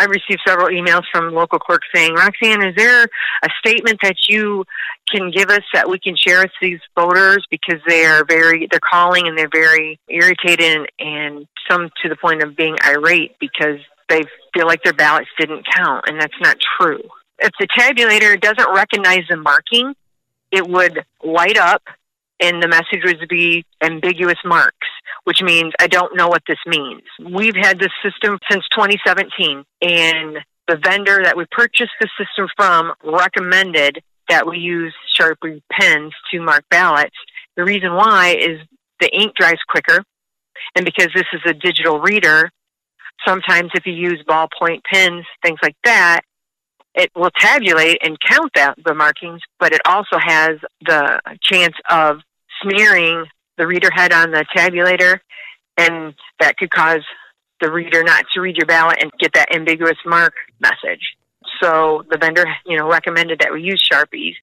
I received several emails from local clerks saying, Roxanne, is there a statement that you can give us that we can share with these voters, because they're calling and they're very irritated, and some to the point of being irate because they feel like their ballots didn't count, and that's not true. If the tabulator doesn't recognize the marking, it would light up and the message would be ambiguous marks, which means I don't know what this means. We've had this system since 2017, and the vendor that we purchased the system from recommended that we use Sharpie pens to mark ballots. The reason why is the ink dries quicker, and because this is a digital reader, sometimes if you use ballpoint pens, things like that, it will tabulate and count the markings, but it also has the chance of smearing the reader head on the tabulator, and that could cause the reader not to read your ballot and get that ambiguous mark message. So the vendor, recommended that we use Sharpies.